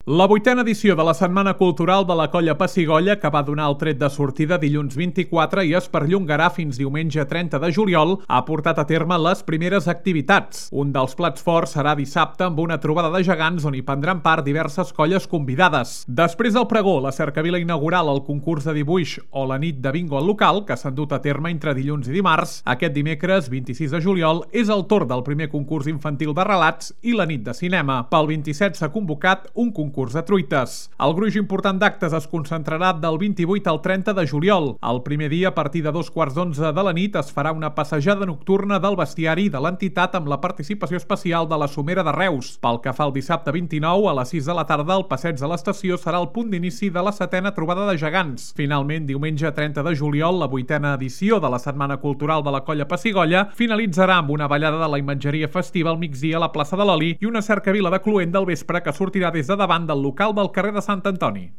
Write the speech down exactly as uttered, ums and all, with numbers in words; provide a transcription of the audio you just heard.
La vuitena edició de la Setmana Cultural de la Colla Pessigolles, que va donar el tret de sortida dilluns vint-i-quatre i es perllongarà fins diumenge trenta de juliol, ha portat a terme les primeres activitats. Un dels plats forts serà dissabte amb una trobada de gegants on hi prendran part diverses colles convidades. Després del pregó, la cercavila inaugural, el concurs de dibuix o la nit de bingo al local, que s'han dut a terme entre dilluns i dimarts, aquest dimecres vint-i-sis de juliol és el torn del primer concurs infantil de relats i la nit de cinema. Pel vint-i-set s'ha convocat un concurs de truites. El gruix important d'actes es concentrarà del vint-i-vuit al trenta de juliol. El primer dia, a partir de dos quarts d'onze de la nit, es farà una passejada nocturna del bestiari de l'entitat amb la participació especial de la Somera de Reus. Pel que fa al dissabte vint-i-nou, a les sis de la tarda, el passeig de l'estació serà el punt d'inici de la setena trobada de gegants. Finalment, diumenge trenta de juliol, la vuitena edició de la Setmana Cultural de la Colla Pessigolles finalitzarà amb una ballada de la imatgeria festiva al migdia a la plaça de l'Oli i una cercavila de cluent del vespre que sortirà des de davant del local del carrer de Sant Antoni.